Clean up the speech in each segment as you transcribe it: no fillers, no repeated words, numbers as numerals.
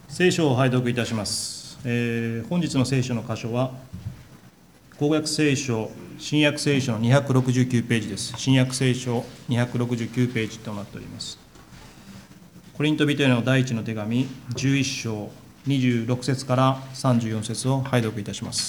聖書を拝読いたします。本日の聖書の箇所は、公約聖書、新約聖書の269ページです。新約聖書269ページとなっております。コリント人への第一の手紙、11章26節から34節を拝読いたします。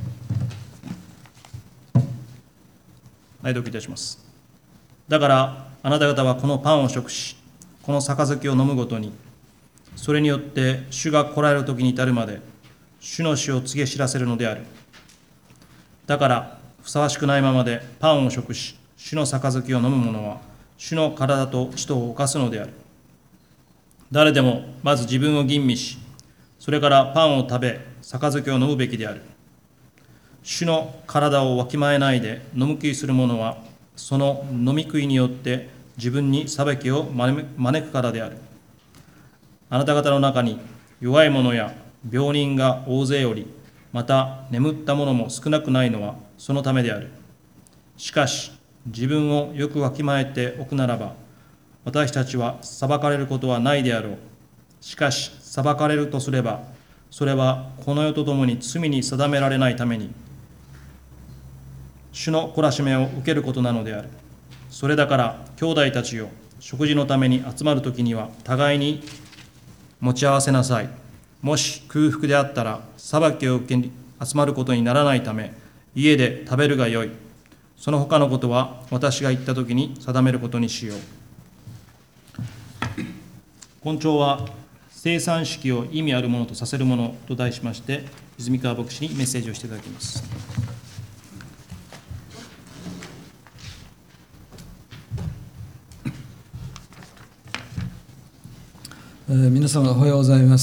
拝読いたします。だから、あなた方はこのパンを食し、この杯を飲むごとに、それによって主が来られる時に至るまで主の死を告げ知らせるのである。だからふさわしくないままでパンを食し主の杯を飲む者は主の体と血とを犯すのである。誰でもまず自分を吟味し、それからパンを食べ杯を飲むべきである。主の体をわきまえないで飲み食いする者はその飲み食いによって自分に裁きを招くからである。あなた方の中に弱い者や病人が大勢おり、また眠った者も少なくないのはそのためである。しかし自分をよくわきまえておくならば、私たちは裁かれることはないであろう。しかし裁かれるとすれば、それはこの世とともに罪に定められないために、主の懲らしめを受けることなのである。それだから兄弟たちよ、食事のために集まるときには互いに持ち合わせなさい。もし空腹であったら裁きを受けに集まることにならないため、家で食べるがよい。その他のことは私が言ったときに定めることにしよう。今朝は生産式を意味あるものとさせるものと題しまして、泉川牧師にメッセージをしていただきます。 皆様おはようございます。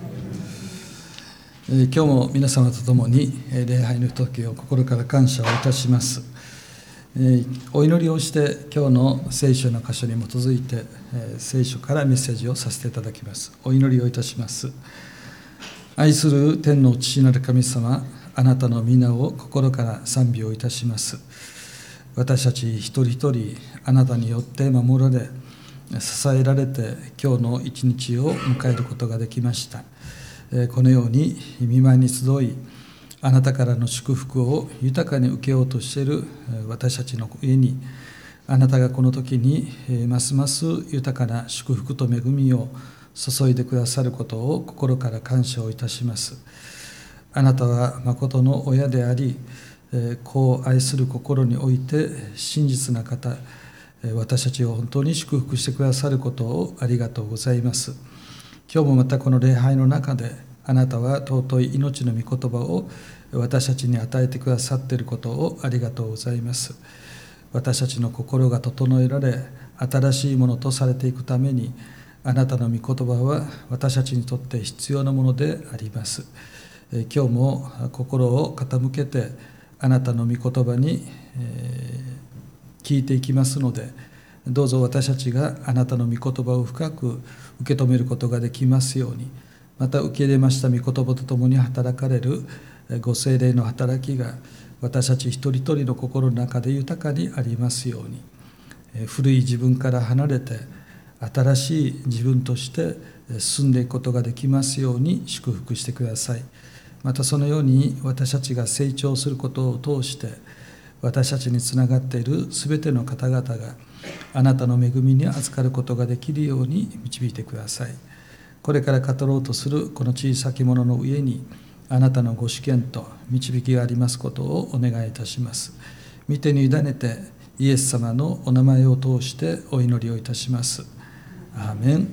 今日も皆様と共に礼拝の時を心から感謝をいたします。お祈りをして今日の聖書の箇所に基づいて聖書からメッセージをさせていただきます。お祈りをいたします。愛する天の父なる神様、あなたの皆を心から賛美をいたします。私たち一人一人あなたによって守られ支えられて今日の一日を迎えることができました。このように御前に集い、あなたからの祝福を豊かに受けようとしている私たちの上に、あなたがこの時にますます豊かな祝福と恵みを注いでくださることを心から感謝をいたします。あなたは誠の親であり、子を愛する心において真実な方、私たちを本当に祝福してくださることをありがとうございます。今日もまたこの礼拝の中であなたは尊い命の御言葉を私たちに与えてくださっていることをありがとうございます。私たちの心が整えられ新しいものとされていくために、あなたの御言葉は私たちにとって必要なものであります。今日も心を傾けてあなたの御言葉に聞いていきますので、どうぞ私たちがあなたの御言葉を深く受け止めることができますように、また受け入れました御言葉とともに働かれるご聖霊の働きが私たち一人一人の心の中で豊かにありますように、古い自分から離れて新しい自分として進んでいくことができますように祝福してください。またそのように私たちが成長することを通して私たちにつながっているすべての方々があなたの恵みに預かることができるように導いてください。これから語ろうとするこの小さきものの上にあなたのご主権と導きがありますことをお願いいたします。御手に委ねてイエス様のお名前を通してお祈りをいたします。アーメ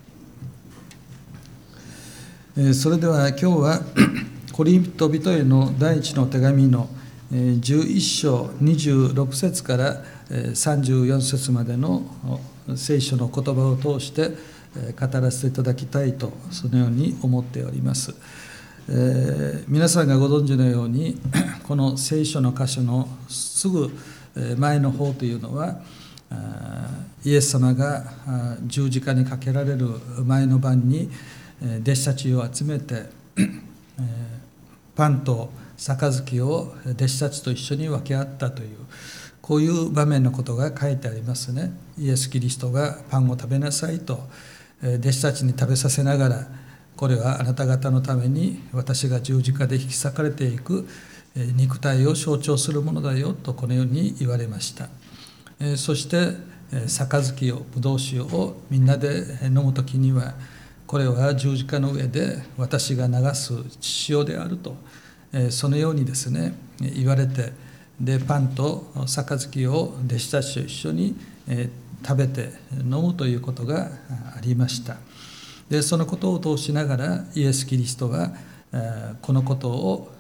ン。それでは今日はコリント人への第一の手紙の11章26節から34節までの聖書の言葉を通して語らせていただきたいと、そのように思っております。皆さんがご存知のように、この聖書の箇所のすぐ前の方というのは、イエス様が十字架にかけられる前の晩に弟子たちを集めてパンと杯を弟子たちと一緒に分け合ったという、こういう場面のことが書いてありますね。イエス・キリストがパンを食べなさいと弟子たちに食べさせながら、 これはあなた方のために私が十字架で引き裂かれていく肉体を象徴するものだよとこのように言われました。そして杯をブドウ酒をみんなで飲むときには、これは十字架の上で私が流す血潮であると、そのようにですね言われて、でパンと杯を弟子たちと一緒に食べて飲むということがありました。でそのことを通しながらイエス・キリストはこのことを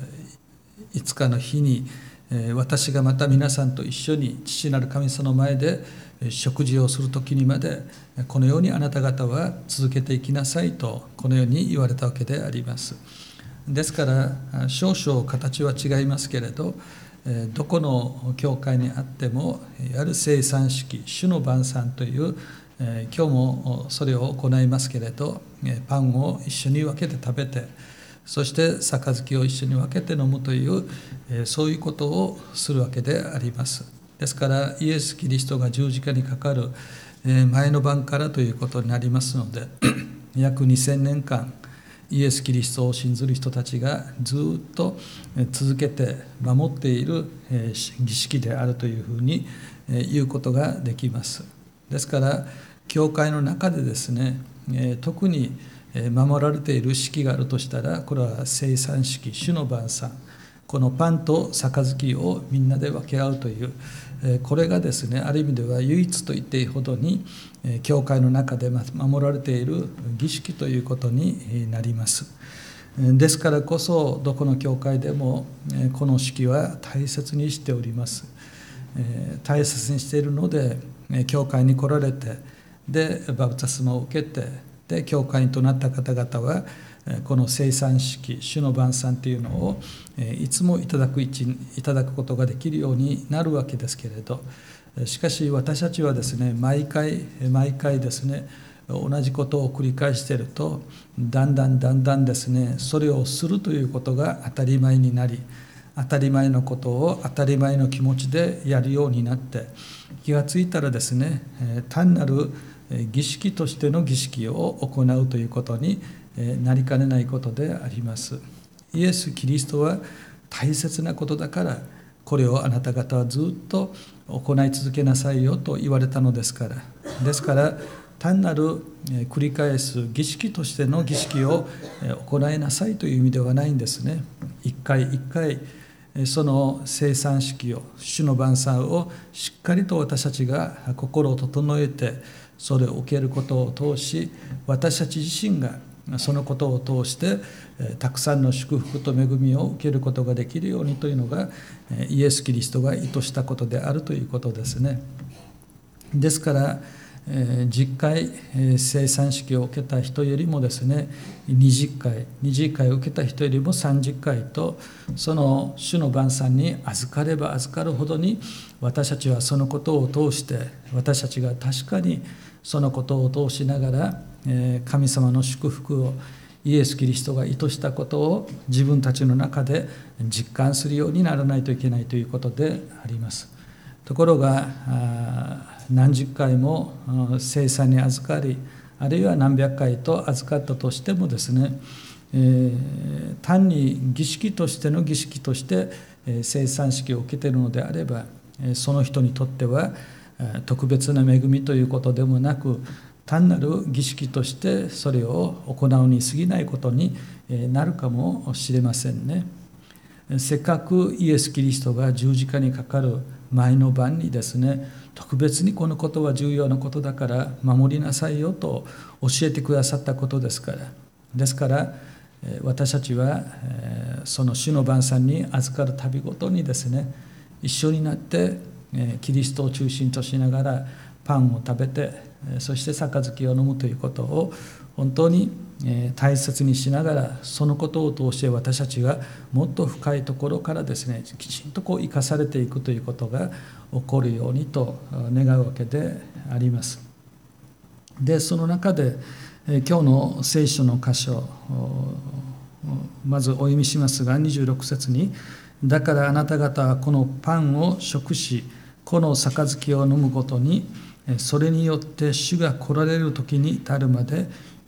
5日の日に私がまた皆さんと一緒に父なる神様の前で食事をする時にまでこのようにあなた方は続けていきなさいとこのように言われたわけであります。ですから少々形は違いますけれど、どこの教会にあってもいわゆる聖餐式、主の晩餐という今日もそれを行いますけれど、パンを一緒に分けて食べて、そして杯を一緒に分けて飲むというそういうことをするわけであります。ですからイエス・キリストが十字架にかかる前の晩からということになりますので約2000年間イエス・キリストを信ずる人たちがずっと続けて守っている儀式であるというふうに言うことができます。ですから教会の中でですね、特に守られている式があるとしたら、これは聖餐式、主の晩餐、このパンと杯をみんなで分け合うという、これがですねある意味では唯一と言っていいほどに教会の中で守られている儀式ということになります。ですからこそどこの教会でもこの式は大切にしております。大切にしているので教会に来られて、でバプテスマを受けて、で教会員となった方々はこの聖餐式、主の晩餐というのをいつもいただくことができるようになるわけですけれど、しかし私たちはですね毎回ですね同じことを繰り返していると、だんだんですねそれをするということが当たり前になり、当たり前のことを当たり前の気持ちでやるようになって、気がついたらですね単なる儀式としての儀式を行うということになりかねないことであります。イエス・キリストは大切なことだからこれをあなた方はずっと行い続けなさいよと言われたのですから。ですから単なる繰り返す儀式としての儀式を行いなさいという意味ではないんですね。一回一回その聖餐式を、主の晩餐をしっかりと私たちが心を整えてそれを受けることを通し、私たち自身がそのことを通してたくさんの祝福と恵みを受けることができるようにというのがイエス・キリストが意図したことであるということですね。ですから10回聖餐式を受けた人よりもですね20回を受けた人よりも30回と、その主の晩餐に預かれば預かるほどに私たちはそのことを通して、私たちが確かにそのことを通しながら神様の祝福を、イエス・キリストが意図したことを自分たちの中で実感するようにならないといけないということであります。ところが何十回も聖餐に預かり、あるいは何百回と預かったとしてもですね、単に儀式としての儀式として聖餐式を受けているのであれば、その人にとっては特別な恵みということでもなく、単なる儀式としてそれを行うに過ぎないことになるかもしれませんね。せっかくイエス・キリストが十字架にかかる前の晩にですね、特別にこのことは重要なことだから守りなさいよと教えてくださったことですから。ですから私たちはその主の晩餐に預かるたびごとにですね、一緒になってキリストを中心としながらパンを食べて、そして杯を飲むということを本当に大切にしながら、そのことを通して私たちがもっと深いところからですね、きちんと生かされていくということが起こるようにと願うわけであります。でその中で今日の聖書の箇所、まずお読みしますが、26節に、だからあなた方はこのパンを食し、この杯を飲むごとに、それによって主が来られる時に至るまで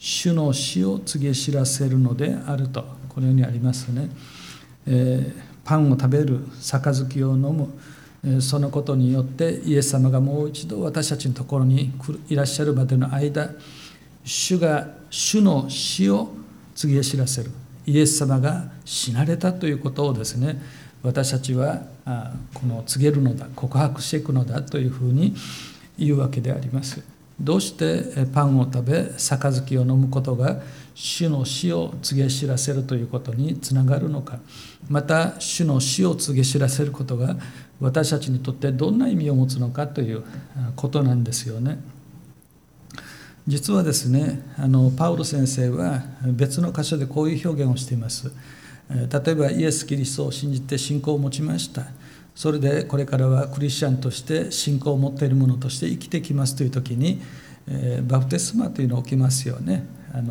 主の死を告げ知らせるのであると、このようにありますね。パンを食べる、杯を飲む、そのことによってイエス様がもう一度私たちのところにいらっしゃるまでの間、主の死を告げ知らせる、イエス様が死なれたということをですね、私たちはこの告げるのだ、告白していくのだというふうに言うわけであります。どうしてパンを食べ杯を飲むことが主の死を告げ知らせるということにつながるのか、また主の死を告げ知らせることが私たちにとってどんな意味を持つのかということなんですよね。実はですね、パウロ先生は別の箇所でこういう表現をしています。例えばイエス・キリストを信じて信仰を持ちました。それでこれからはクリスチャンとして信仰を持っている者として生きてきますという時に、バプテスマというのが起きますよね。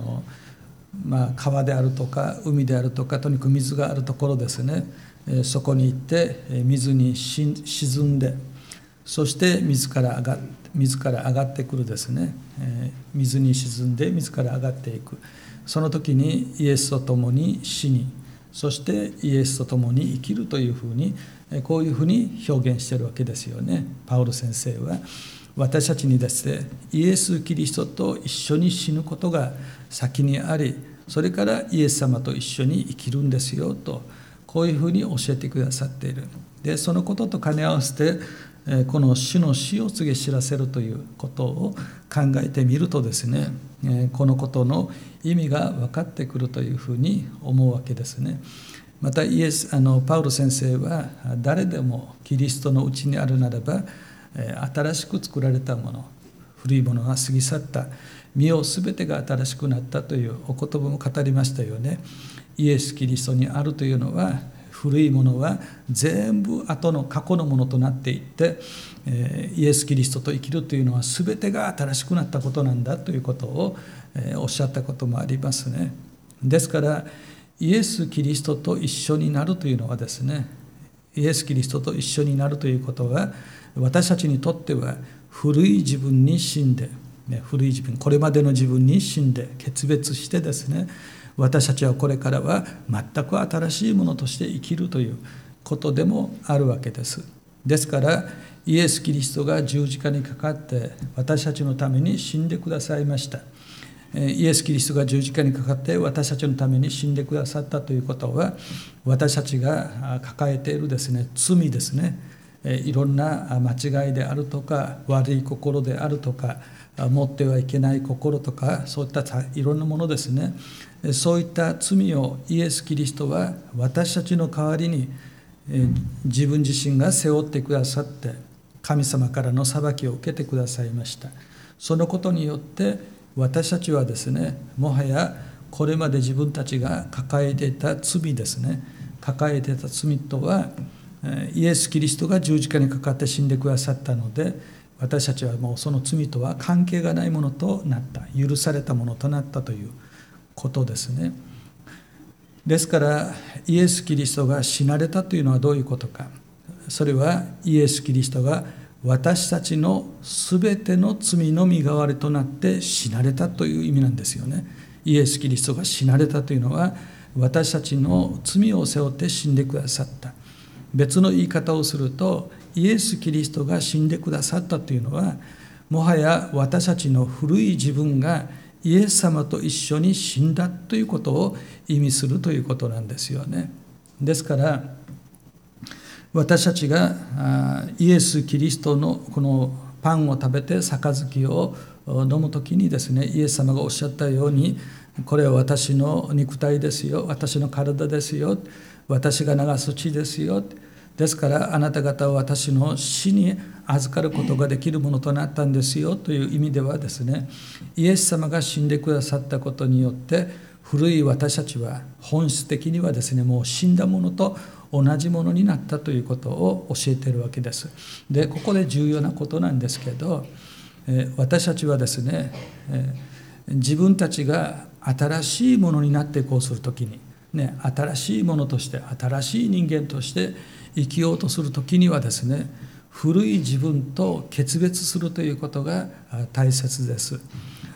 川であるとか海であるとか、とにかく水があるところですね。そこに行って水に沈んで、そして水から上がってくるですね。水に沈んで水から上がっていく。その時にイエスと共に死に、そしてイエスと共に生きるというふうに、こういうふうに表現しているわけですよね。パウロ先生は私たちにですね、イエス・キリストと一緒に死ぬことが先にあり、それからイエス様と一緒に生きるんですよと、こういうふうに教えてくださっている。でそのことと兼ね合わせて、この主の死を告げ知らせるということを考えてみるとですね、このことの意味が分かってくるというふうに思うわけですね。またパウロ先生は、誰でもキリストのうちにあるならば、新しく作られたもの、古いものが過ぎ去った、身をすべてが新しくなったというお言葉も語りましたよね。イエス・キリストにあるというのは、古いものは全部後の過去のものとなっていって、イエス・キリストと生きるというのは全てが新しくなったことなんだということをおっしゃったこともありますね。ですからイエス・キリストと一緒になるというのはですね、イエス・キリストと一緒になるということは、私たちにとっては古い自分に死んで、古い自分、これまでの自分に死んで決別してですね、私たちはこれからは全く新しいものとして生きるということでもあるわけです。ですからイエス・キリストが十字架にかかって私たちのために死んでくださいました。イエス・キリストが十字架にかかって私たちのために死んでくださったということは、私たちが抱えているですね、罪ですね、いろんな間違いであるとか悪い心であるとか持ってはいけない心とか、そういったいろんなものですね、そういった罪をイエス・キリストは私たちの代わりに自分自身が背負ってくださって、神様からの裁きを受けてくださいました。そのことによって私たちはですね、もはやこれまで自分たちが抱えていた罪ですね、抱えていた罪とはイエス・キリストが十字架にかかって死んでくださったので、私たちはもうその罪とは関係がないものとなった、許されたものとなったということですね。ですからイエス・キリストが死なれたというのはどういうことか。それはイエス・キリストが私たちのすべての罪の身代わりとなって死なれたという意味なんですよね。イエス・キリストが死なれたというのは、私たちの罪を背負って死んでくださった。別の言い方をすると、イエス・キリストが死んでくださったというのは、もはや私たちの古い自分がイエス様と一緒に死んだということを意味するということなんですよね。ですから私たちがイエス・キリストのこのパンを食べて杯を飲むときにですね、イエス様がおっしゃったように、これは私の肉体ですよ、私の体ですよ、私が流す血ですよ、ですからあなた方は私の死に預かることができるものとなったんですよという意味ではですね、イエス様が死んでくださったことによって古い私たちは本質的にはですね、もう死んだものと同じものになったということを教えているわけです。でここで重要なことなんですけど、私たちはですね、自分たちが新しいものになっていこうするときに、新しいものとして新しい人間として生きようとするときにはですね、古い自分と決別するということが大切です。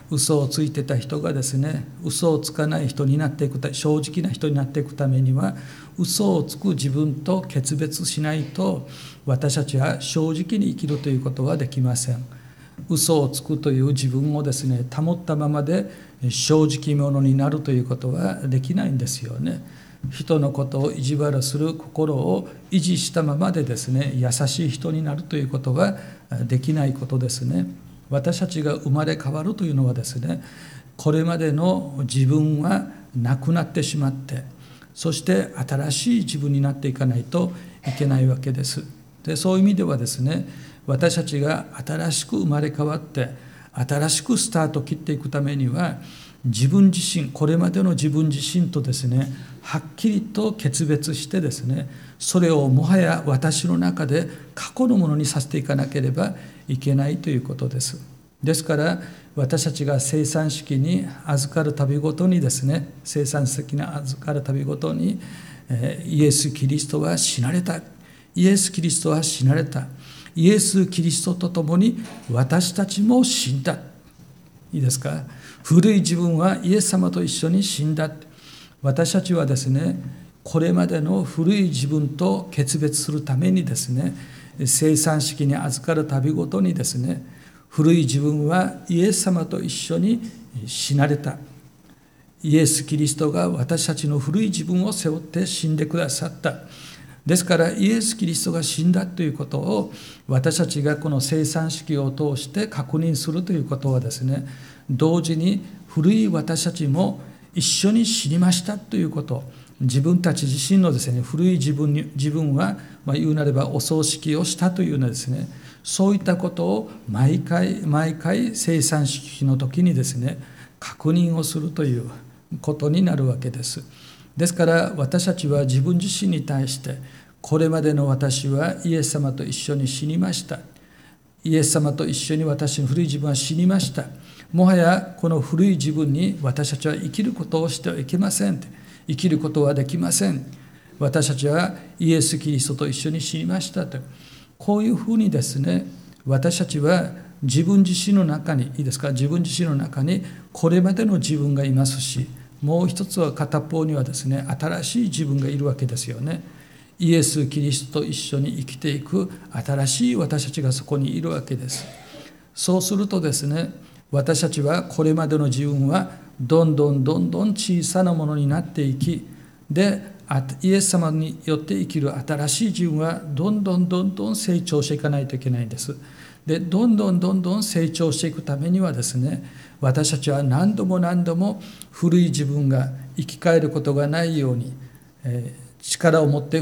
嘘をついてた人がですね、嘘をつかない人になっていく、正直な人になっていくためには、嘘をつく自分と決別しないと、私たちは正直に生きるということはできません。嘘をつくという自分をですね、保ったままで正直者になるということはできないんですよね。人のことを意地悪する心を維持したままでですね、優しい人になるということはできないことですね。私たちが生まれ変わるというのはですね、これまでの自分はなくなってしまって、そして新しい自分になっていかないといけないわけです。で、そういう意味ではですね、私たちが新しく生まれ変わって新しくスタートを切っていくためには、自分自身、これまでの自分自身とですね、はっきりと決別してですね、それをもはや私の中で過去のものにさせていかなければいけないということです。ですから私たちが生産式に預かる旅ごとにですね、生産式に預かる旅ごとに、イエス・キリストは死なれた、イエス・キリストは死なれた、イエス・キリストと共に私たちも死んだ。いいですか。古い自分はイエス様と一緒に死んだ。私たちはですね、これまでの古い自分と決別するためにですね、生産式に預かる旅ごとにですね、古い自分はイエス様と一緒に死なれた。イエス・キリストが私たちの古い自分を背負って死んでくださった。ですからイエス・キリストが死んだということを私たちがこの生産式を通して確認するということはですね、同時に古い私たちも一緒に死にましたということ、自分たち自身のですね、古い自分は、言うなればお葬式をしたというのですね、そういったことを毎回生産式の時にですね、確認をするということになるわけです。ですから私たちは自分自身に対して、これまでの私はイエス様と一緒に死にました。イエス様と一緒に私の古い自分は死にました。もはやこの古い自分に私たちは生きることをしてはいけません。生きることはできません。私たちはイエス・キリストと一緒に死にましたと。こういうふうにですね、私たちは自分自身の中に、いいですか、自分自身の中にこれまでの自分がいますし、もう一つは片方にはですね、新しい自分がいるわけですよね。イエス・キリストと一緒に生きていく新しい私たちがそこにいるわけです。そうするとですね、私たちはこれまでの自分はどんどん小さなものになっていき、でイエス様によって生きる新しい自分はどんどん成長していかないといけないんです。でどんどん成長していくためにはですね、私たちは何度も古い自分が生き返ることがないように、力を持って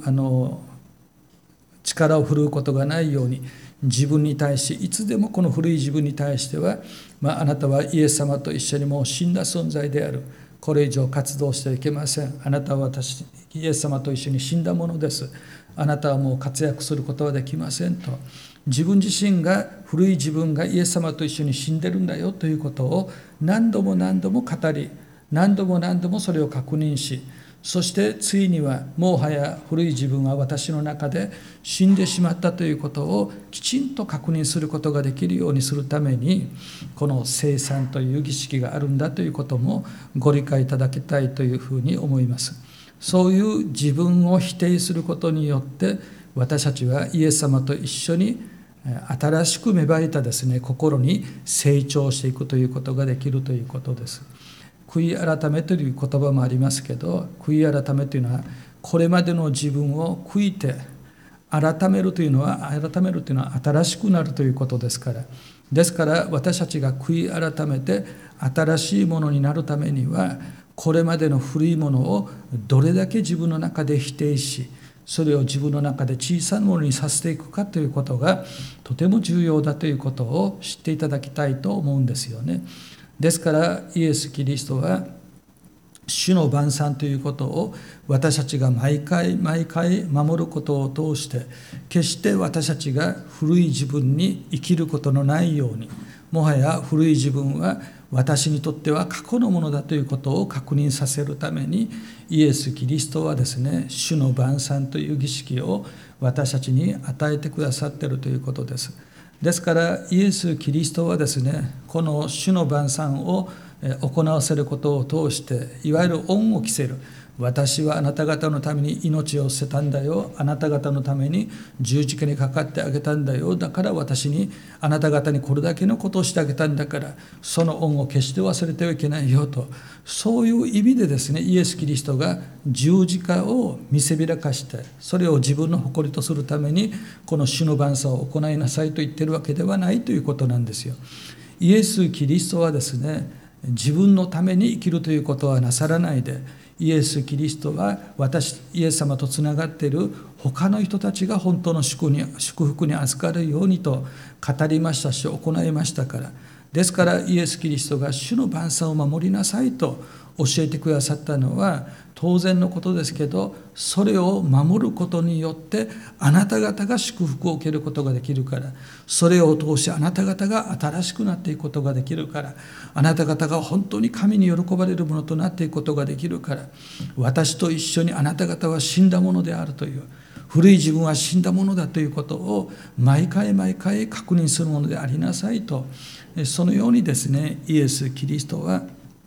力を振るうことがないように、自分に対していつでもこの古い自分に対しては、あなたはイエス様と一緒にもう死んだ存在である、これ以上活動してはいけません、あなたはイエス様と一緒に死んだものです、あなたはもう活躍することはできませんと、自分自身が、古い自分がイエス様と一緒に死んでるんだよということを何度も語り、何度もそれを確認し、そしてついにはもはや古い自分は私の中で死んでしまったということをきちんと確認することができるようにするために、この聖餐という儀式があるんだということもご理解いただきたいというふうに思います。そういう自分を否定することによって、私たちはイエス様と一緒に新しく芽生えたですね、心に成長していくということができるということです。悔い改めという言葉もありますけど、悔い改めというのはこれまでの自分を悔いて改めるというのは新しくなるということですから、ですから私たちが悔い改めて新しいものになるためには、これまでの古いものをどれだけ自分の中で否定し、それを自分の中で小さなものにさせていくかということがとても重要だということを知っていただきたいと思うんですよね。ですからイエス・キリストは主の晩餐ということを私たちが毎回守ることを通して、決して私たちが古い自分に生きることのないように、もはや古い自分は私にとっては過去のものだということを確認させるために、イエス・キリストはですね、主の晩餐という儀式を私たちに与えてくださっているということです。 ですからイエス・キリストはですね、この主の晩餐を行わせることを通して、いわゆる恩を着せる。私はあなた方のために命を捨てたんだよ。あなた方のために十字架にかかってあげたんだよ。だから私に、あなた方にこれだけのことをしてあげたんだから、その恩を決して忘れてはいけないよと。そういう意味でですね、イエス・キリストが十字架を見せびらかして、それを自分の誇りとするために、この主の晩餐を行いなさいと言っているわけではないということなんですよ。イエス・キリストはですね、自分のために生きるということはなさらないで、イエス・キリストはイエス様とつながっている他の人たちが本当の祝福に預かるようにと語りましたし、行いましたから。ですからイエス・キリストが主の晩餐を守りなさいと教えてくださったのは当然のことですけど、それを守ることによってあなた方が祝福を受けることができるから、それを通してあなた方が新しくなっていくことができるから、あなた方が本当に神に喜ばれるものとなっていくことができるから、私と一緒にあなた方は死んだものであるという、古い自分は死んだものだということを毎回毎回確認するものでありなさいと、そのようにですね、イエス・キリストは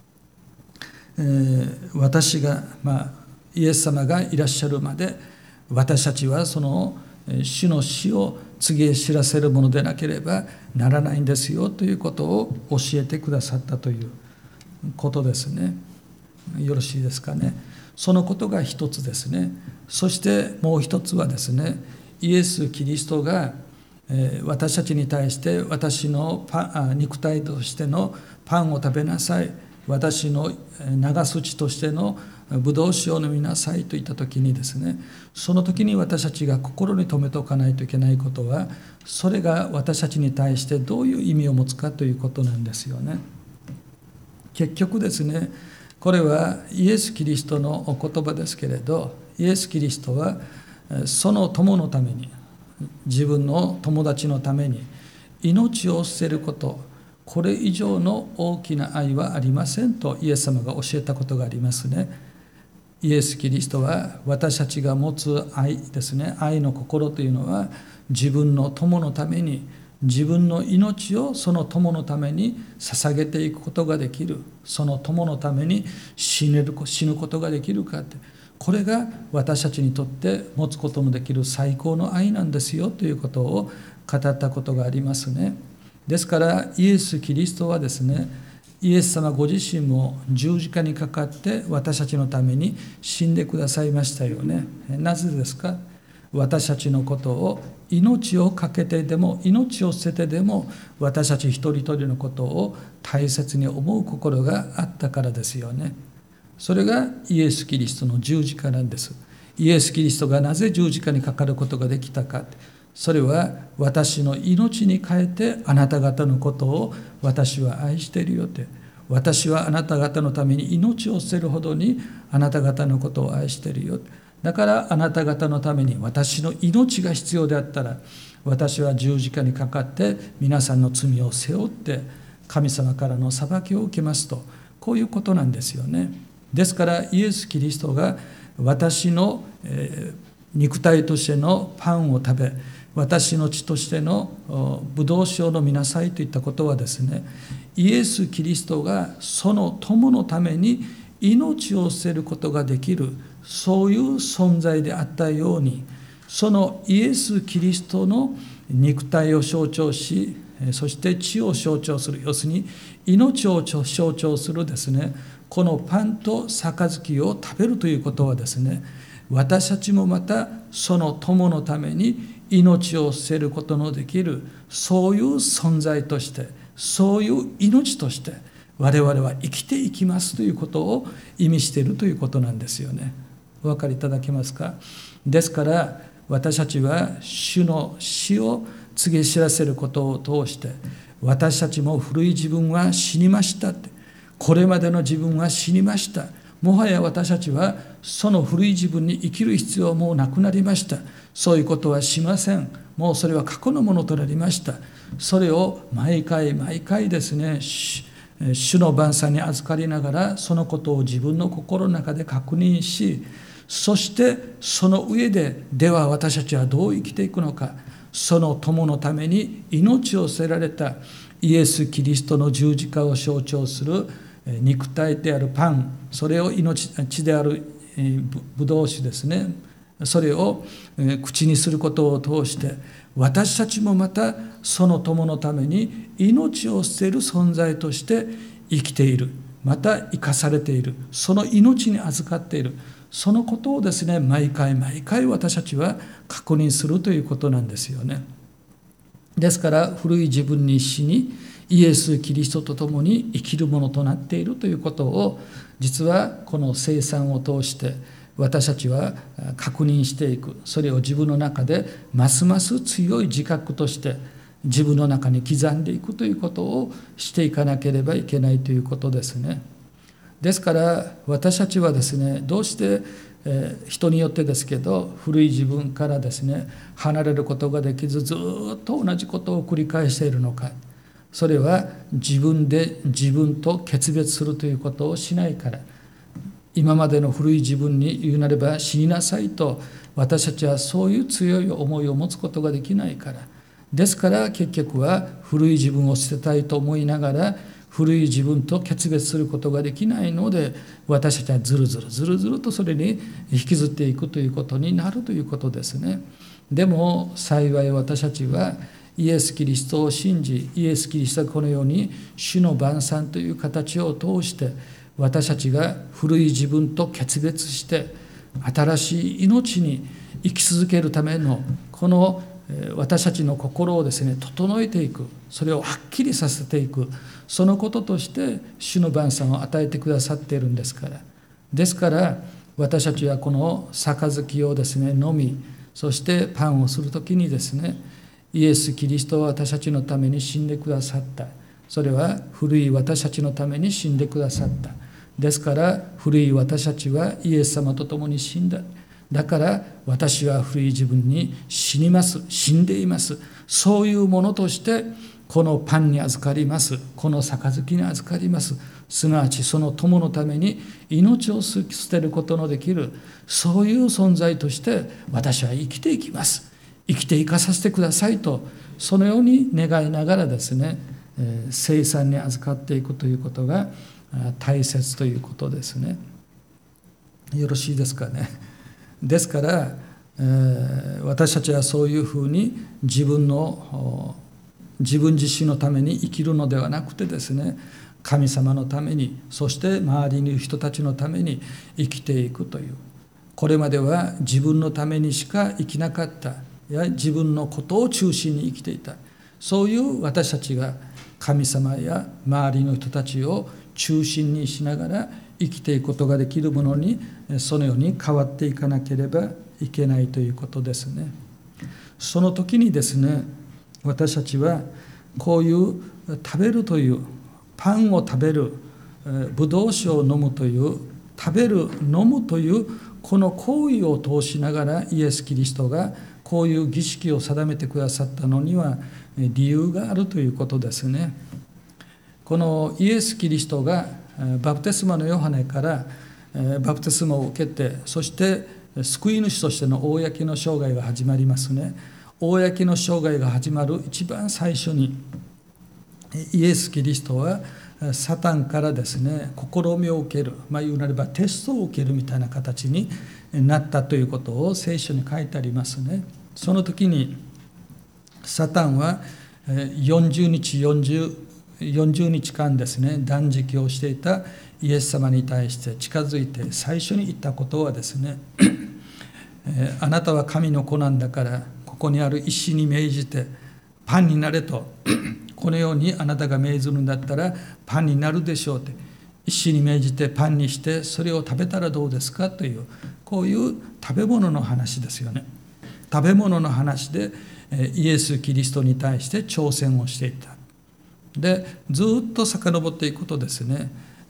私が、イエス様がいらっしゃるまで私たちはその主の死を告げ知らせるものでなければならないんですよということを教えてくださったということですね。よろしいですかね。そのことが一つですね。そしてもう一つはですね、イエス・キリストが私たちに対して私の肉体としてのパンを食べなさい、私の流す血としてのブドウ酒を飲みなさいと言った時にですね、その時に私たちが心に留めておかないといけないことは、それが私たちに対してどういう意味を持つかということなんですよね。結局ですね、これはイエス・キリストのお言葉ですけれど、イエス・キリストはその友のために、自分の友達のために命を捨てること、これ以上の大きな愛はありませんとイエス様が教えたことがありますね。イエス・キリストは私たちが持つ愛ですね、愛の心というのは、自分の友のために自分の命をその友のために捧げていくことができる、その友のために死ぬことができるかって、これが私たちにとって持つことのできる最高の愛なんですよということを語ったことがありますね。ですからイエス・キリストはですね、イエス様ご自身も十字架にかかって私たちのために死んでくださいましたよね。なぜですか？私たちのことを命を懸けてでも命を捨ててでも私たち一人一人のことを大切に思う心があったからですよね。それがイエス・キリストの十字架なんです。イエス・キリストがなぜ十字架にかかることができたか、それは私の命に変えてあなた方のことを私は愛しているよって、私はあなた方のために命を捨てるほどにあなた方のことを愛しているよ。だからあなた方のために私の命が必要であったら、私は十字架にかかって皆さんの罪を背負って神様からの裁きを受けますと、こういうことなんですよね。ですからイエス・キリストが私の肉体としてのパンを食べ、私の血としてのブドウ酒を飲みなさいといったことはですね、イエス・キリストがその友のために命を捨てることができる、そういう存在であったように、そのイエス・キリストの肉体を象徴し、そして血を象徴する、要するに命を象徴するですね、このパンと杯を食べるということはですね、私たちもまたその友のために命を捨てることのできる、そういう存在として、そういう命として我々は生きていきますということを意味しているということなんですよね。お分かりいただけますか？ですから私たちは主の死を告げ知らせることを通して、私たちも古い自分は死にましたって、これまでの自分は死にました、もはや私たちはその古い自分に生きる必要はもうなくなりました、そういうことはしません、もうそれは過去のものとなりました。それを毎回毎回ですね、主の晩餐に預かりながらそのことを自分の心の中で確認し、そしてその上で、では私たちはどう生きていくのか、 その友のために命を捨てられたイエス・キリストの十字架を象徴する肉体であるパン、それを血であるブドウ酒ですね、それを口にすることを通して、私たちもまたその友のために命を捨てる存在として生きている、また生かされている、その命に預かっている、そのことをですね、毎回私たちは確認するということなんですよね。ですから古い自分に死に、イエス・キリストと共に生きるものとなっているということを、実はこの聖餐を通して私たちは確認していく。それを自分の中でますます強い自覚として自分の中に刻んでいくということをしていかなければいけないということですね。ですから私たちはですね、どうして人によってですけど、古い自分からですね離れることができず、ずっと同じことを繰り返しているのか。それは自分で自分と決別するということをしないから。今までの古い自分に言うなれば死になさいと、私たちはそういう強い思いを持つことができないから。ですから結局は古い自分を捨てたいと思いながら、古い自分と決別することができないので、私たちはずるずるとそれに引きずっていくということになるということですね。でも幸い私たちはイエス・キリストを信じ、イエス・キリストはこのように主の晩餐という形を通して、私たちが古い自分と決別して新しい命に生き続けるためのこの私たちの心をですね整えていく、それをはっきりさせていく、そのこととして主の晩餐を与えてくださっているんですから。ですから私たちはこの杯をですね飲み、そしてパンをするときにですね、イエス・キリストは私たちのために死んでくださった。それは古い私たちのために死んでくださった。ですから古い私たちはイエス様と共に死んだ。だから私は古い自分に死にます、死んでいます。そういうものとしてこのパンに預かります、この杯に預かります。すなわちその友のために命を捨てることのできる、そういう存在として私は生きていきます、生きていかさせてくださいと、そのように願いながらですね、聖餐に預かっていくということが大切ということですね。よろしいですかね。ですから、私たちはそういうふうに自分自身のために生きるのではなくてですね、神様のために、そして周りにいる人たちのために生きていくという、これまでは自分のためにしか生きなかった、自分のことを中心に生きていた、そういう私たちが神様や周りの人たちを中心にしながら生きていくことができるものに、そのように変わっていかなければいけないということですね。その時にですね、私たちはこういう食べるという、パンを食べる、ブドウ酒を飲むという、食べる飲むというこの行為を通しながら、イエス・キリストがこういう儀式を定めてくださったのには理由があるということですね。このイエス・キリストがバプテスマのヨハネからバプテスマを受けて、そして救い主としての公の生涯が始まりますね。公の生涯が始まる一番最初に、イエス・キリストはサタンからですね試みを受ける、言うなればテストを受けるみたいな形になったということを聖書に書いてありますね。その時にサタンは40日間ですね断食をしていたイエス様に対して近づいて最初に言ったことはですねあなたは神の子なんだから、ここにある石に命じてパンになれと、このようにあなたが命ずるんだったらパンになるでしょうって、石に命じてパンにしてそれを食べたらどうですかという、こういう食べ物の話ですよね。食べ物の話でイエス・キリストに対して挑戦をしていた。でずっと遡っていくとですね、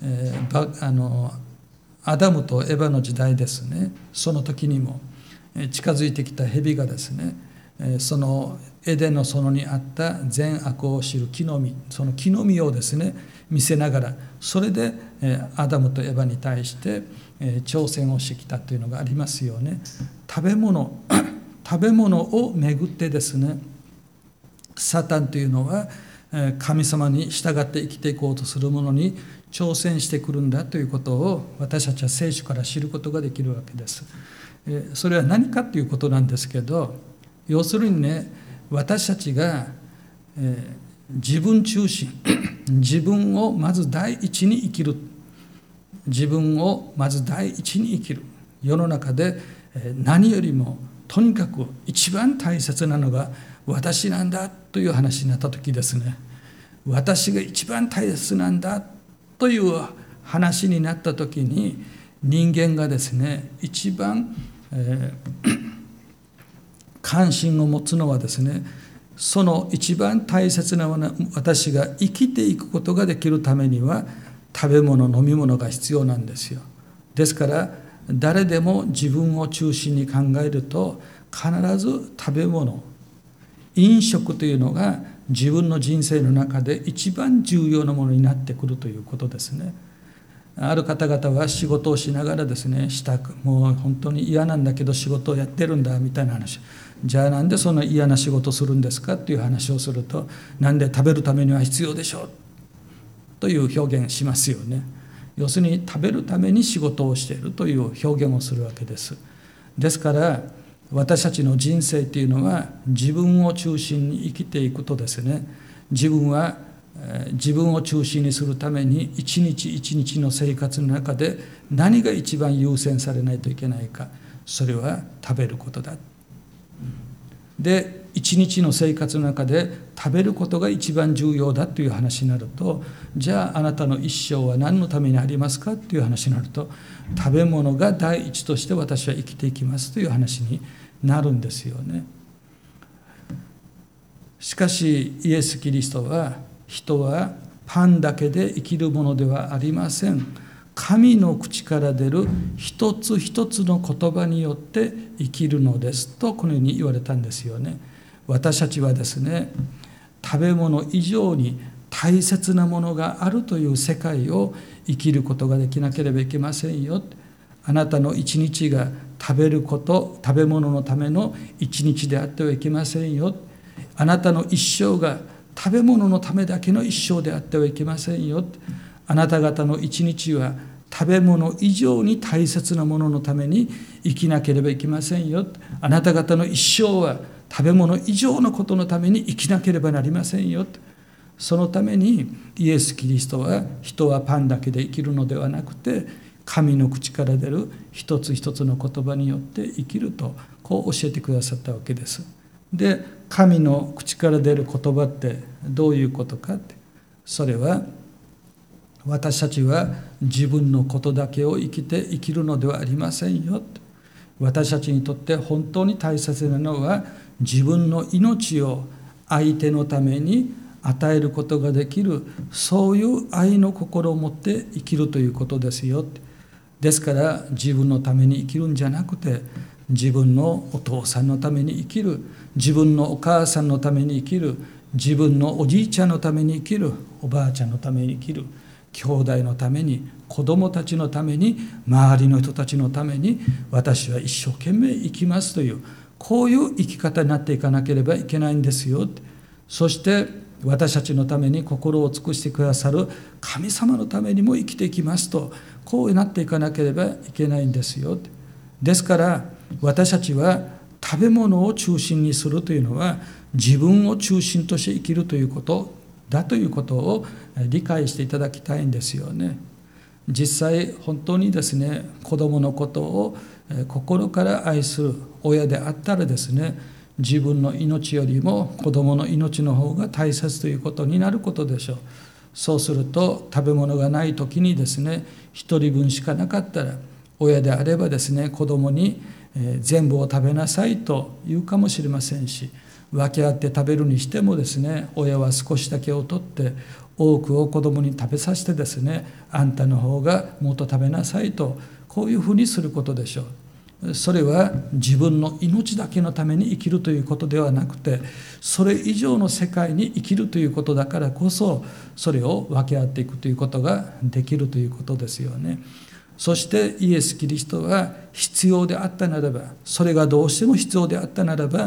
アダムとエバの時代ですね、その時にも近づいてきた蛇がですね、そのエデンの園にあった善悪を知る木の実、その木の実をですね見せながら、それでアダムとエバに対して挑戦をしてきたというのがありますよね。食べ物をめぐってですね、 サタンというのは神様に従って生きていこうとする者に挑戦してくるんだということを私たちは聖書から知ることができるわけです。それは何かということなんですけど、要するにね、私たちが自分中心、自分をまず第一に生きる、自分をまず第一に生きる、世の中で何よりもとにかく一番大切なのが私なんだという話になった時ですね、私が一番大切なんだという話になった時に、人間がですね一番関心を持つのはですね、その一番大切なもの、私が生きていくことができるためには食べ物飲み物が必要なんですよ。ですから誰でも自分を中心に考えると、必ず食べ物、飲食というのが自分の人生の中で一番重要なものになってくるということですね。ある方々は仕事をしながらですね、もう本当に嫌なんだけど仕事をやってるんだみたいな話、じゃあなんでそんな嫌な仕事をするんですかっていう話をすると、なんで食べるためには必要でしょうという表現しますよね。要するに食べるために仕事をしているという表現をするわけです。ですから私たちの人生というのは自分を中心に生きていくとですね、自分を中心にするために一日一日の生活の中で何が一番優先されないといけないか、それは食べることだ。で、一日の生活の中で食べることが一番重要だという話になると、じゃああなたの一生は何のためにありますかという話になると、食べ物が第一として私は生きていきますという話になるんですよね。しかしイエス・キリストは、人はパンだけで生きるものではありません。神の口から出る一つ一つの言葉によって生きるのですと、このように言われたんですよね。私たちはですね、食べ物以上に大切なものがあるという世界を生きることができなければいけませんよ。あなたの一日が食べ物のための一日であってはいけませんよ。あなたの一生が食べ物のためだけの一生であってはいけませんよ。あなた方の一日は食べ物以上に大切なもののために生きなければいけませんよ。あなた方の一生は食べ物以上のことのために生きなければなりませんよ。そのためにイエス・キリストは、人はパンだけで生きるのではなくて、神の口から出る一つ一つの言葉によって生きると、こう教えてくださったわけです。で、神の口から出る言葉ってどういうことかって、それは私たちは自分のことだけを生きるのではありませんよ。私たちにとって本当に大切なのは、自分の命を相手のために与えることができる、そういう愛の心を持って生きるということですよ。ですから自分のために生きるんじゃなくて、自分のお父さんのために生きる、自分のお母さんのために生きる、自分のおじいちゃんのために生きる、おばあちゃんのために生きる、兄弟のために、子供たちのために、周りの人たちのために、私は一生懸命生きますという、こういう生き方になっていかなければいけないんですよ。そして私たちのために心を尽くしてくださる神様のためにも生きていきますと、こうなっていかなければいけないんですよ。ですから私たちは食べ物を中心にするというのは、自分を中心として生きるということだということを理解していただきたいんですよね。実際本当にですね、子どものことを心から愛する親であったらですね、自分の命よりも子どもの命の方が大切ということになることでしょう。そうすると食べ物がない時にですね、一人分しかなかったら、親であればですね、子どもに全部を食べなさいと言うかもしれませんし、分け合って食べるにしてもですね、親は少しだけを取って多くを子どもに食べさせてですね、あんたの方がもっと食べなさいと、こういうふうにすることでしょう。それは自分の命だけのために生きるということではなくて、それ以上の世界に生きるということだからこそ、それを分け合っていくということができるということですよね。そしてイエス・キリストは必要であったならば、それがどうしても必要であったならば、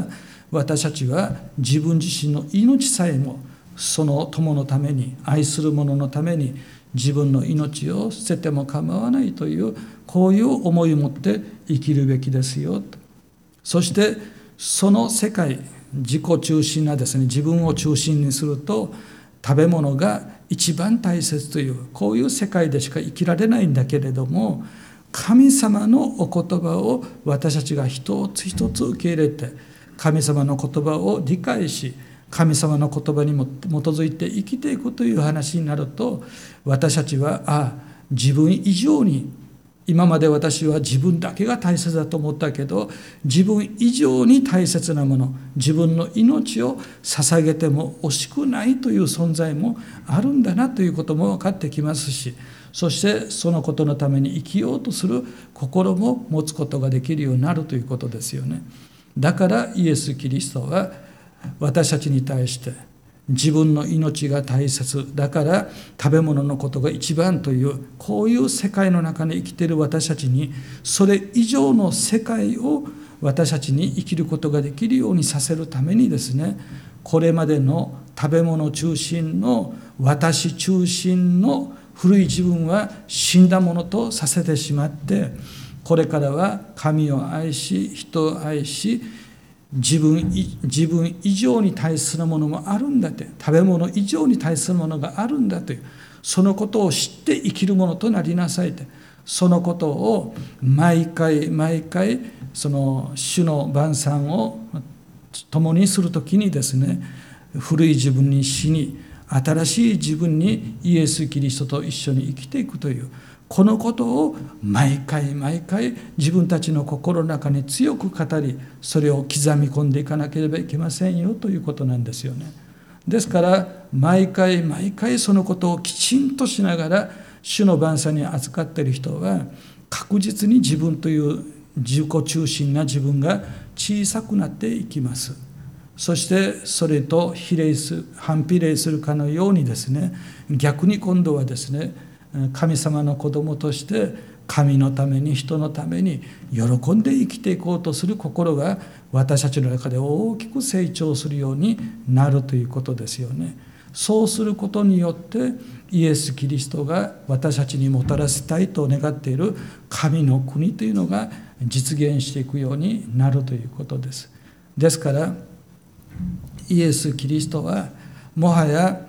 私たちは自分自身の命さえもその友のために、愛する者のために自分の命を捨てても構わないという、こういう思いを持って生きるべきですよと。そしてその世界、自己中心なですね、自分を中心にすると食べ物が一番大切という、こういう世界でしか生きられないんだけれども、神様のお言葉を私たちが一つ一つ受け入れて、神様の言葉を理解し、神様の言葉にも基づいて生きていくという話になると、私たちは自分以上に、今まで私は自分だけが大切だと思ったけど、自分以上に大切なもの、自分の命を捧げても惜しくないという存在もあるんだなということも分かってきますし、そしてそのことのために生きようとする心も持つことができるようになるということですよね。だからイエス・キリストは私たちに対して、自分の命が大切だから食べ物のことが一番という、こういう世界の中に生きている私たちに、それ以上の世界を私たちに生きることができるようにさせるためにですね、これまでの食べ物中心の私中心の古い自分は死んだものとさせてしまって、これからは神を愛し、人を愛し、自分以上に大切なものもあるんだって、食べ物以上に大切なものがあるんだという、そのことを知って生きるものとなりなさいって、そのことを毎回その主の晩餐を共にするときにですね、古い自分に死に、新しい自分にイエス・キリストと一緒に生きていくという、このことを毎回自分たちの心の中に強く語り、それを刻み込んでいかなければいけませんよということなんですよね。ですから毎回そのことをきちんとしながら主の晩餐に預かっている人は、確実に自分という自己中心な自分が小さくなっていきます。そしてそれと反比例するかのようにですね、逆に今度はですね、神様の子供として神のために、人のために喜んで生きていこうとする心が私たちの中で大きく成長するようになるということですよね。そうすることによってイエス・キリストが私たちにもたらしたいと願っている神の国というのが実現していくようになるということです。ですからイエス・キリストはもはや、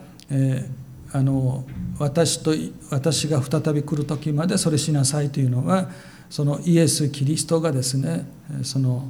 私が再び来る時までそれしなさいというのは、そのイエス・キリストがですね、その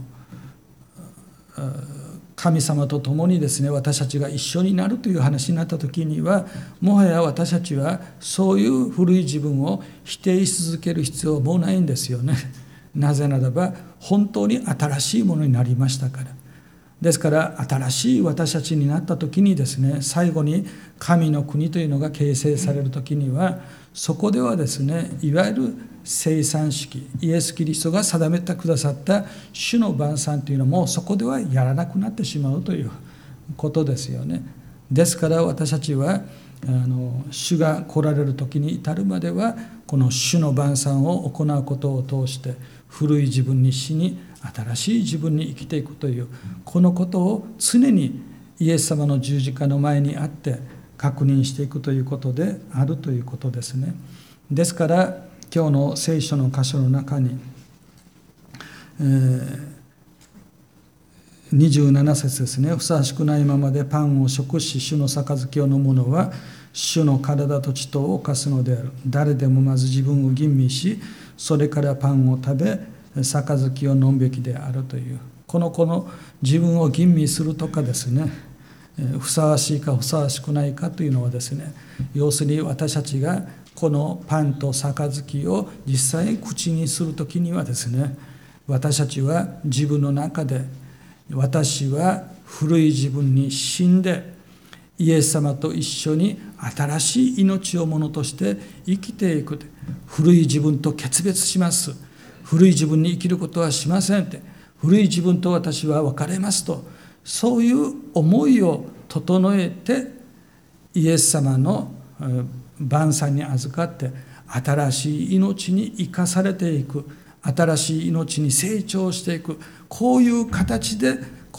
神様と共にですね、私たちが一緒になるという話になった時には、もはや私たちはそういう古い自分を否定し続ける必要はもうないんですよね。なぜならば本当に新しいものになりましたから。ですから新しい私たちになった時にですね、最後に神の国というのが形成される時には、そこではですね、いわゆる生産式、イエス・キリストが定めてくださった主の晩餐というのもそこではやらなくなってしまうということですよね。ですから私たちは主が来られる時に至るまでは、この主の晩餐を行うことを通して古い自分に死に、新しい自分に生きていくという、このことを常にイエス様の十字架の前にあって確認していくということであるということですね。ですから今日の聖書の箇所の中に、27節ですね。ふさわしくないままでパンを食し主の杯を飲むのは主の体と血とを犯すのである。誰でもまず自分を吟味し、それからパンを食べ杯を飲むべきであるという、この自分を吟味するとかですね、ふさわしいかふさわしくないかというのはですね、要するに私たちがこのパンと杯を実際に口にするときにはですね、私たちは自分の中で、私は古い自分に死んでイエス様と一緒に新しい命をものとして生きていく。古い自分と決別します。古い自分に生きることはしませんって、古い自分と私は別れますと、そういう思いを整えてイエス様の晩餐に預かって新しい命に生かされていく、新しい命に成長していく、こういう形で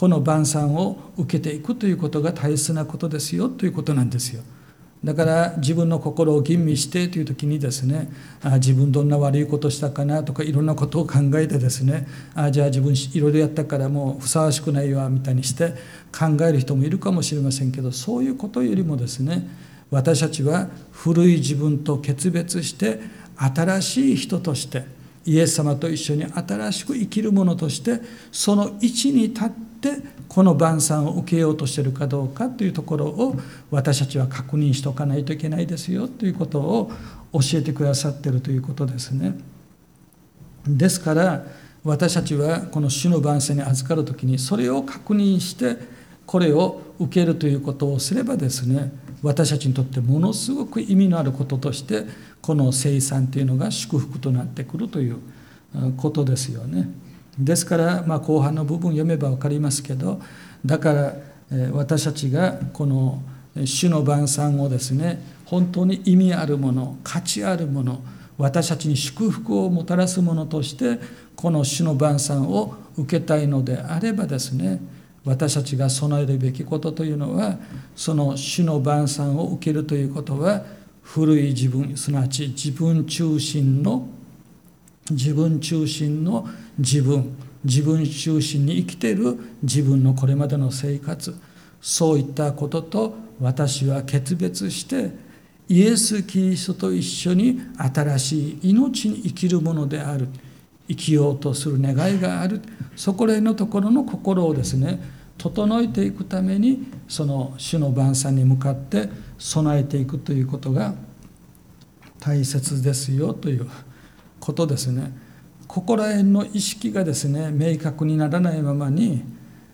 この晩餐を受けていくということが大切なことですよということなんですよ。だから自分の心を吟味してという時にですね、自分どんな悪いことしたかなとかいろんなことを考えてですね、じゃあ自分いろいろやったからもうふさわしくないわみたいにして考える人もいるかもしれませんけど、そういうことよりもですね、私たちは古い自分と決別して新しい人としてイエス様と一緒に新しく生きる者としてその位置に立ってこの晩餐を受けようとしているかどうかというところを私たちは確認しておかないといけないですよということを教えてくださっているということですね。ですから私たちはこの主の晩餐に預かるときにそれを確認してこれを受けるということをすればですね、私たちにとってものすごく意味のあることとしてこの聖餐というのが祝福となってくるということですよね。ですから、後半の部分読めば分かりますけど、だから私たちがこの主の晩餐をですね、本当に意味あるもの、価値あるもの、私たちに祝福をもたらすものとしてこの主の晩餐を受けたいのであればですね、私たちが備えるべきことというのは、その主の晩餐を受けるということは、古い自分、すなわち自分中心の自分中心に生きている自分のこれまでの生活、そういったことと私は決別してイエス・キリストと一緒に新しい命に生きるものである、生きようとする願いがある、そこらへんのところの心をですね整えていくためにその主の晩餐に向かって備えていくということが大切ですよということですね。ここらへんの意識がですね明確にならないままに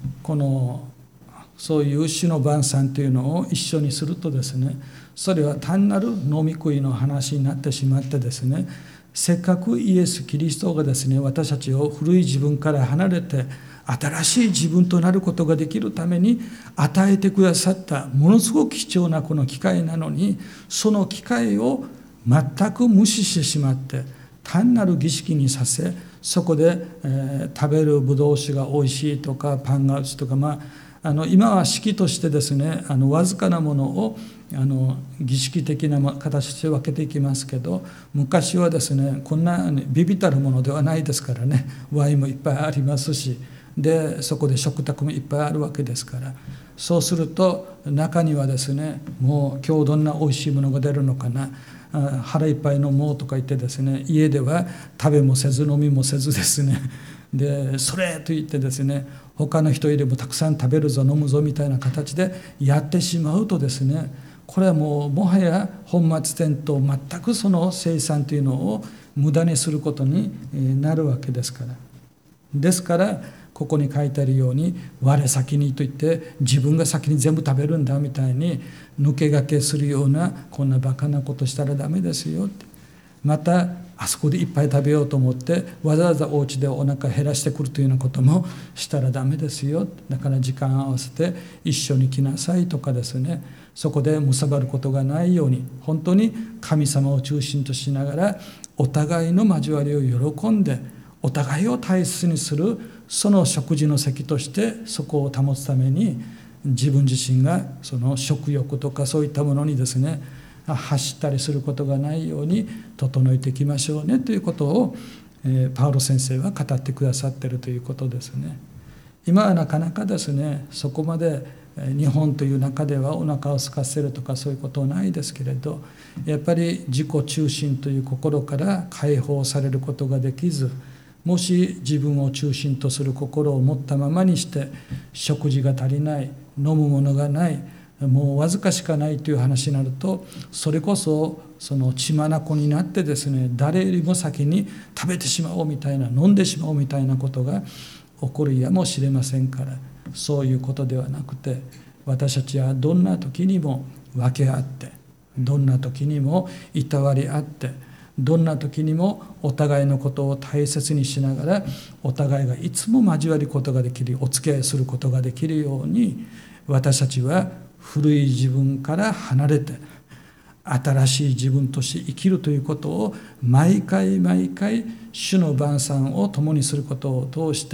そういう主の晩餐というのを一緒にするとですね、それは単なる飲み食いの話になってしまってですね、せっかくイエス・キリストがですね私たちを古い自分から離れて新しい自分となることができるために与えてくださったものすごく貴重なこの機会なのに、その機会を全く無視してしまって単なる儀式にさせ、そこで、食べるブドウ酒がおいしいとかパンがうちとか、今は式としてですねわずかなものを儀式的な形で分けていきますけど、昔はですねこんな微々たるものではないですからね、ワインもいっぱいありますし、でそこで食卓もいっぱいあるわけですから、そうすると中にはですね、もう今日どんなおいしいものが出るのかな、腹いっぱい飲もうとか言ってですね、家では食べもせず飲みもせずですね、でそれと言ってですね、他の人よりもたくさん食べるぞ飲むぞみたいな形でやってしまうとですね、これはもはや本末転倒、全くその生産というのを無駄にすることになるわけですから。ですからここに書いてあるように、我先にと言って自分が先に全部食べるんだみたいに抜け駆けするようなこんなバカなことしたらダメですよって。またあそこでいっぱい食べようと思ってわざわざお家でお腹減らしてくるというようなこともしたらダメですよ。だから時間合わせて一緒に来なさいとかですね、そこで貪ることがないように本当に神様を中心としながらお互いの交わりを喜んでお互いを大切にする、その食事の席としてそこを保つために自分自身がその食欲とかそういったものにですね走ったりすることがないように整えていきましょうねということをパウロ先生は語ってくださっているということですね。今はなかなかですねそこまで日本という中ではお腹を空かせるとかそういうことはないですけれど、やっぱり自己中心という心から解放されることができず、もし自分を中心とする心を持ったままにして食事が足りない、飲むものがない、もうわずかしかないという話になると、それこそその血眼になってですね、誰よりも先に食べてしまおうみたいな、飲んでしまおうみたいなことが起こるやもしれませんから、そういうことではなくて、私たちはどんな時にも分け合って、どんな時にもいたわり合って、どんな時にもお互いのことを大切にしながら、お互いがいつも交わることができる、お付き合いすることができるように、私たちは古い自分から離れて新しい自分として生きるということを毎回毎回主の晩餐を共にすることを通して、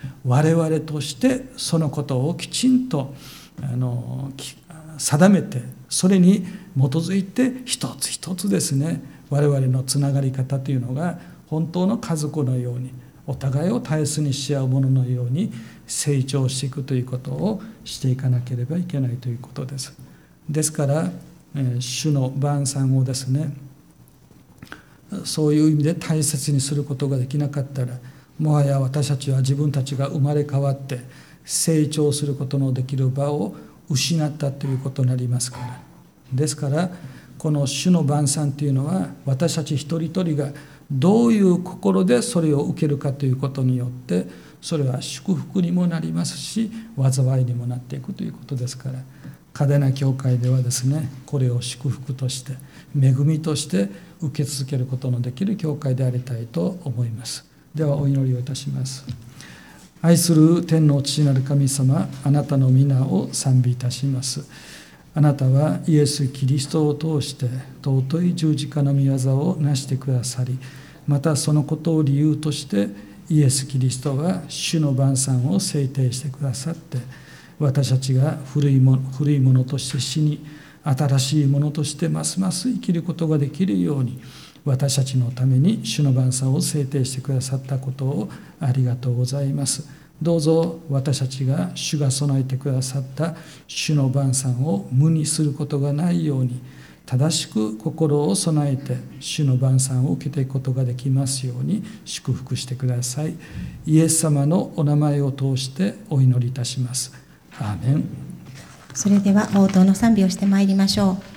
我々としてそのことをきちんと定めて、それに基づいて一つ一つですね、我々のつながり方というのが本当の家族のように、お互いを大切にし合うもののように成長していくということをしていかなければいけないということです。ですから、主の晩餐をですね、そういう意味で大切にすることができなかったら、もはや私たちは自分たちが生まれ変わって成長することのできる場を失ったということになりますから。ですからこの主の晩餐というのは、私たち一人一人がどういう心でそれを受けるかということによって、それは祝福にもなりますし、災いにもなっていくということですから、嘉手納教会ではですね、これを祝福として恵みとして受け続けることのできる教会でありたいと思います。ではお祈りをいたします。愛する天の父なる神様、あなたの皆を賛美いたします。あなたはイエス・キリストを通して尊い十字架の御業を成してくださり、またそのことを理由としてイエス・キリストは主の晩餐を制定してくださって、私たちが古いものとして死に、新しいものとしてますます生きることができるように、私たちのために主の晩餐を制定してくださったことをありがとうございます。どうぞ私たちが主が備えてくださった主の晩餐を無にすることがないように、正しく心を備えて主の晩餐を受けていくことができますように祝福してください。イエス様のお名前を通してお祈りいたします。アーメン。 それでは応答の賛美をしてまいりましょう。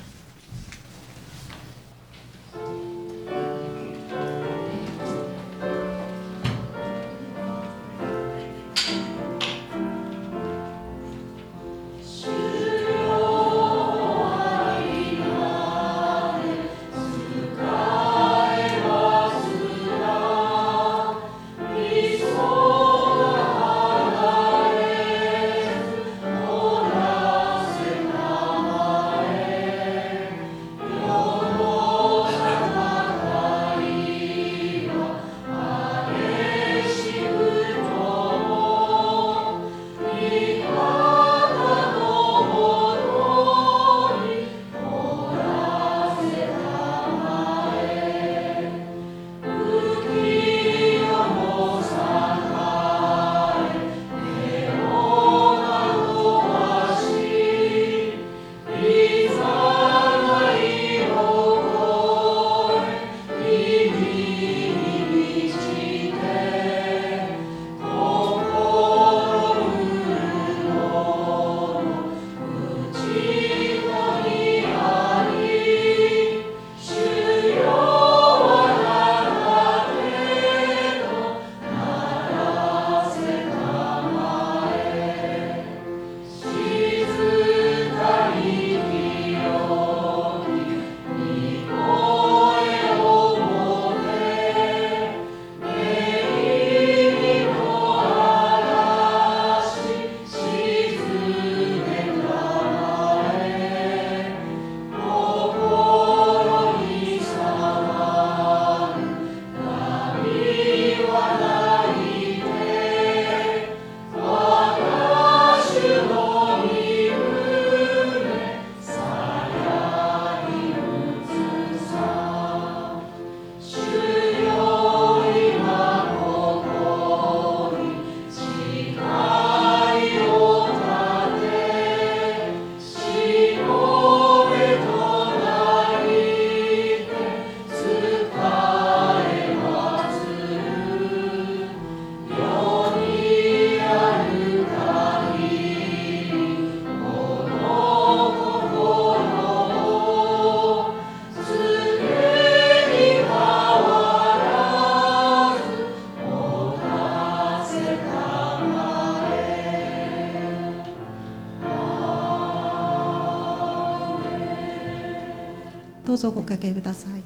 どうぞおかけください。